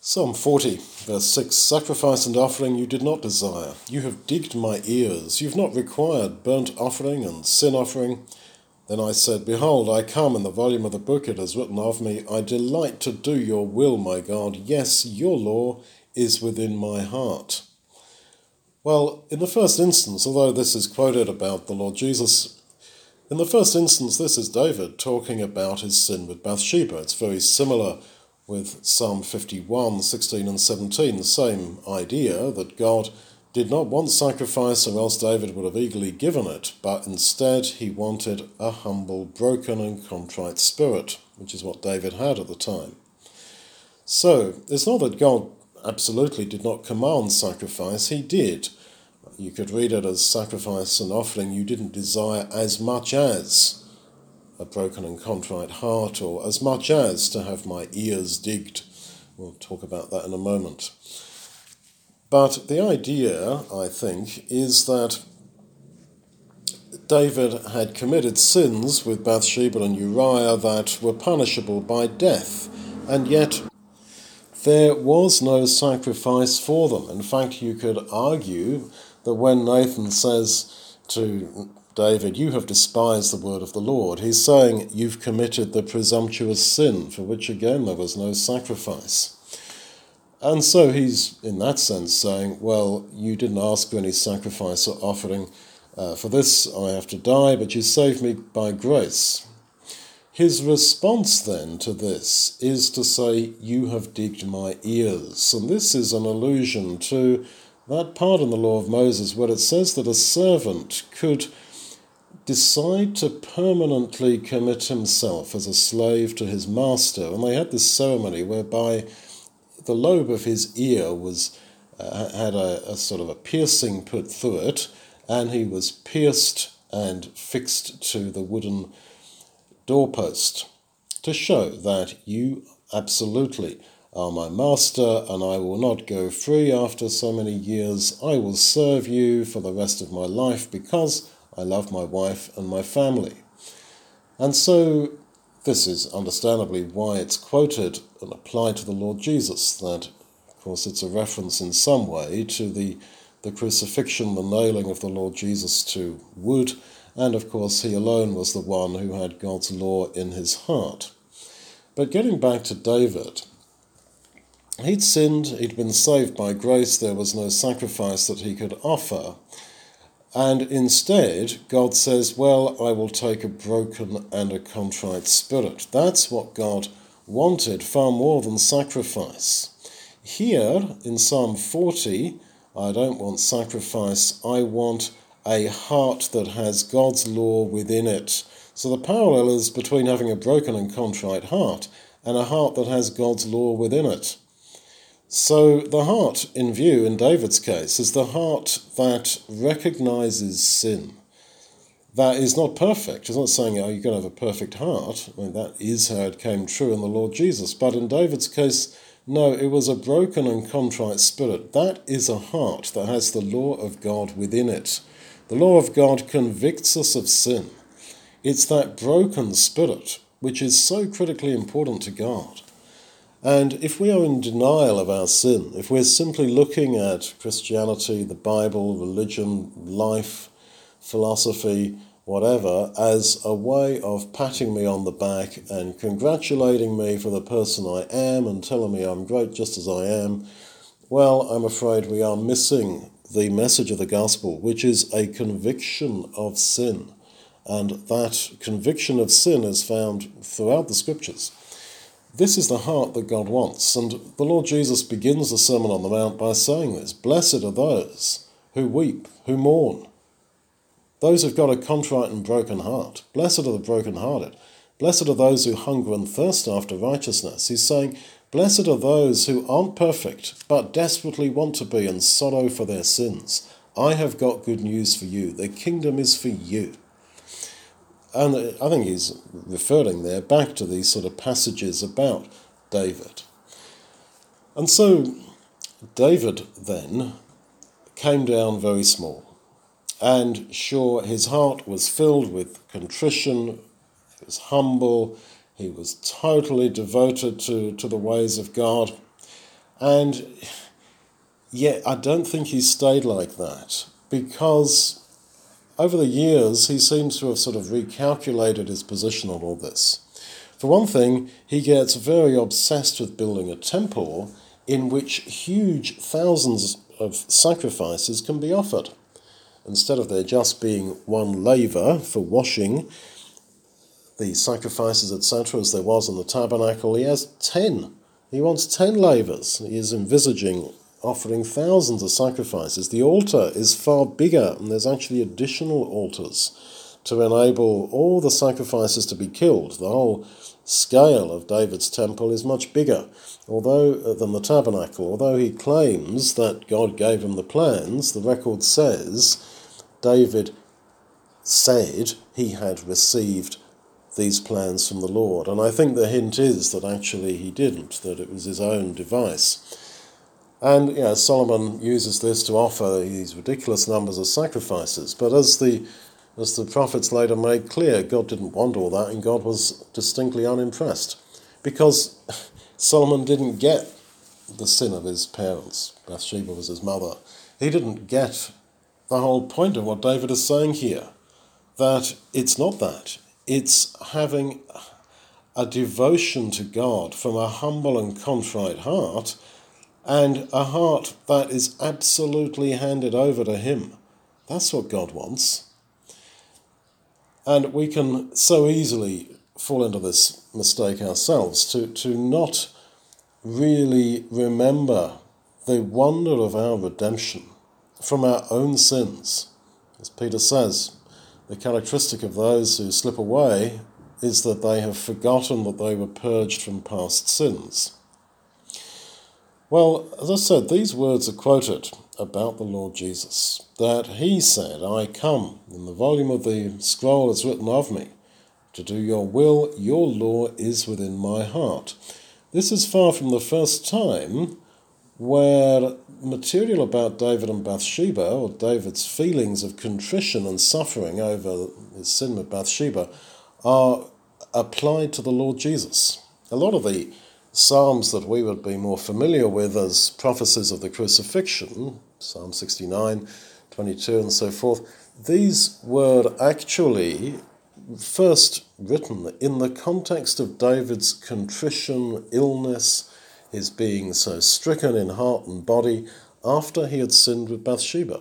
Psalm 40, verse 6, Sacrifice and offering you did not desire. You have digged my ears. You've not required burnt offering and sin offering. Then I said, Behold, I come, in the volume of the book it is written of me, I delight to do your will, my God. Yes, your law is within my heart. Well, in the first instance, although this is quoted about the Lord Jesus, in the first instance, this is David talking about his sin with Bathsheba. It's very similar with Psalm 51, 16 and 17, the same idea that God did not want sacrifice or else David would have eagerly given it, but instead he wanted a humble, broken and contrite spirit, which is what David had at the time. So, it's not that God absolutely did not command sacrifice, he did. You could read it as sacrifice and offering you didn't desire as much as a broken and contrite heart, or as much as to have my ears digged. We'll talk about that in a moment. But the idea, I think, is that David had committed sins with Bathsheba and Uriah that were punishable by death, and yet there was no sacrifice for them. In fact, you could argue that when Nathan says to David, you have despised the word of the Lord, he's saying you've committed the presumptuous sin, for which again there was no sacrifice. And so he's, in that sense, saying, well, you didn't ask for any sacrifice or offering. For this I have to die, but you saved me by grace. His response then to this is to say, you have digged my ears. And this is an allusion to that part in the law of Moses where it says that a servant could decide to permanently commit himself as a slave to his master. And they had this ceremony whereby the lobe of his ear was had a sort of a piercing put through it, and he was pierced and fixed to the wooden doorpost to show that you absolutely are my master and I will not go free after so many years. I will serve you for the rest of my life because I love my wife and my family. And so this is understandably why it's quoted and applied to the Lord Jesus, that, of course, it's a reference in some way to the crucifixion, the nailing of the Lord Jesus to wood, and, of course, he alone was the one who had God's law in his heart. But getting back to David, he'd sinned, he'd been saved by grace, there was no sacrifice that he could offer. And instead, God says, well, I will take a broken and a contrite spirit. That's what God wanted far more than sacrifice. Here, in Psalm 40, I don't want sacrifice, I want a heart that has God's law within it. So the parallel is between having a broken and contrite heart and a heart that has God's law within it. So the heart in view in David's case is the heart that recognizes sin. That is not perfect. It's not saying, oh, you're going to have a perfect heart. I mean, that is how it came true in the Lord Jesus. But in David's case, no, it was a broken and contrite spirit. That is a heart that has the law of God within it. The law of God convicts us of sin. It's that broken spirit which is so critically important to God. And if we are in denial of our sin, if we're simply looking at Christianity, the Bible, religion, life, philosophy, whatever, as a way of patting me on the back and congratulating me for the person I am and telling me I'm great just as I am, well, I'm afraid we are missing the message of the gospel, which is a conviction of sin. And that conviction of sin is found throughout the scriptures. This is the heart that God wants, and the Lord Jesus begins the Sermon on the Mount by saying this, blessed are those who weep, who mourn, those who've got a contrite and broken heart. Blessed are the brokenhearted. Blessed are those who hunger and thirst after righteousness. He's saying, blessed are those who aren't perfect, but desperately want to be and sorrow for their sins. I have got good news for you. The kingdom is for you. And I think he's referring there back to these sort of passages about David. And so David then came down very small. And sure, his heart was filled with contrition, he was humble, he was totally devoted to the ways of God. And yet I don't think he stayed like that, because over the years he seems to have sort of recalculated his position on all this. For one thing, he gets very obsessed with building a temple in which huge thousands of sacrifices can be offered. Instead of there just being one laver for washing the sacrifices, etc., as there was in the tabernacle, he has 10. He wants 10 lavers. He is envisaging offering thousands of sacrifices. The altar is far bigger, and there's actually additional altars to enable all the sacrifices to be killed. The whole scale of David's temple is much bigger than the tabernacle. Although he claims that God gave him the plans, the record says David said he had received these plans from the Lord. And I think the hint is that actually he didn't, that it was his own device. And Solomon uses this to offer these ridiculous numbers of sacrifices. But as the prophets later made clear, God didn't want all that, and God was distinctly unimpressed. Because Solomon didn't get the sin of his parents. Bathsheba was his mother. He didn't get the whole point of what David is saying here, that it's not that. It's having a devotion to God from a humble and contrite heart, and a heart that is absolutely handed over to him. That's what God wants. And we can so easily fall into this mistake ourselves, to not really remember the wonder of our redemption from our own sins. As Peter says, the characteristic of those who slip away is that they have forgotten that they were purged from past sins. Well, as I said, these words are quoted about the Lord Jesus, that he said, "I come, in the volume of the scroll is written of me, to do your will, your law is within my heart." This is far from the first time where material about David and Bathsheba, or David's feelings of contrition and suffering over his sin with Bathsheba, are applied to the Lord Jesus. A lot of the Psalms that we would be more familiar with as prophecies of the crucifixion, Psalm 69, 22 and so forth, these were actually first written in the context of David's contrition, illness, his being so stricken in heart and body after he had sinned with Bathsheba.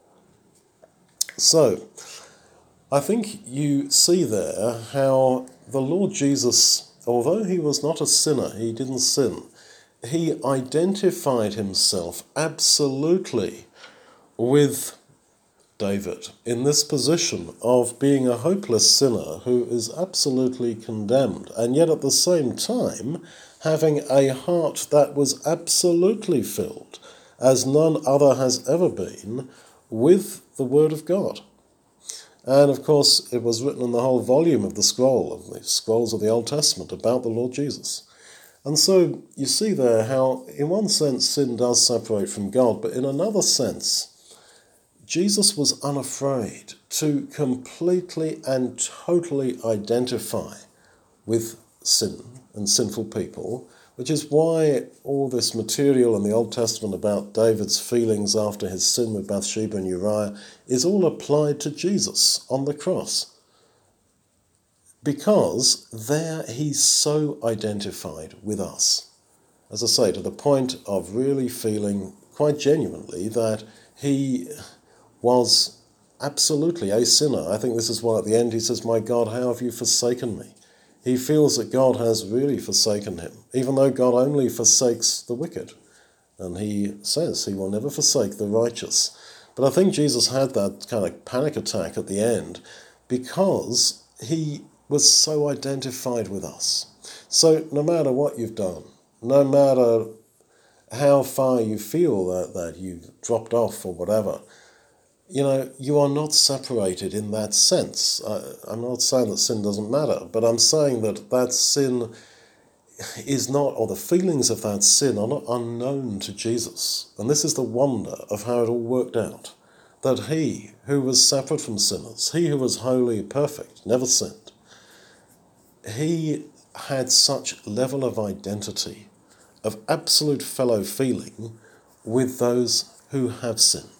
So, I think you see there how the Lord Jesus, although he was not a sinner, he didn't sin, he identified himself absolutely with David in this position of being a hopeless sinner who is absolutely condemned, and yet at the same time having a heart that was absolutely filled, as none other has ever been, with the Word of God. And of course it was written in the whole volume of the scrolls of the Old Testament about the Lord Jesus. And so you see there how in one sense sin does separate from God, but in another sense Jesus was unafraid to completely and totally identify with sin and sinful people, which is why all this material in the Old Testament about David's feelings after his sin with Bathsheba and Uriah is all applied to Jesus on the cross. Because there he's so identified with us. As I say, to the point of really feeling quite genuinely that he was absolutely a sinner. I think this is why at the end he says, "My God, how have you forsaken me?" He feels that God has really forsaken him, even though God only forsakes the wicked. And he says he will never forsake the righteous. But I think Jesus had that kind of panic attack at the end because he was so identified with us. So no matter what you've done, no matter how far you feel that you've dropped off or whatever, you are not separated in that sense. I'm not saying that sin doesn't matter, but I'm saying that sin is not, or the feelings of that sin are not unknown to Jesus. And this is the wonder of how it all worked out. That he who was separate from sinners, he who was holy, perfect, never sinned, he had such level of identity of absolute fellow feeling with those who have sinned.